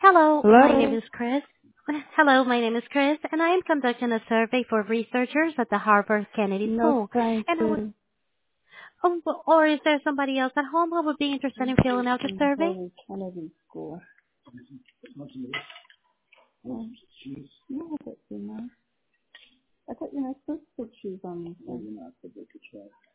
Hello, my name Hello? is Chris. Hello, my name is Chris, and I am conducting a survey for researchers at the Harvard Kennedy No, School. thank And I would, you. or is there somebody else at home who would be interested in filling out the In survey? Harvard Kennedy School. No, I thought you know. I thought you were supposed to choose on this. No, you're not. So they could try.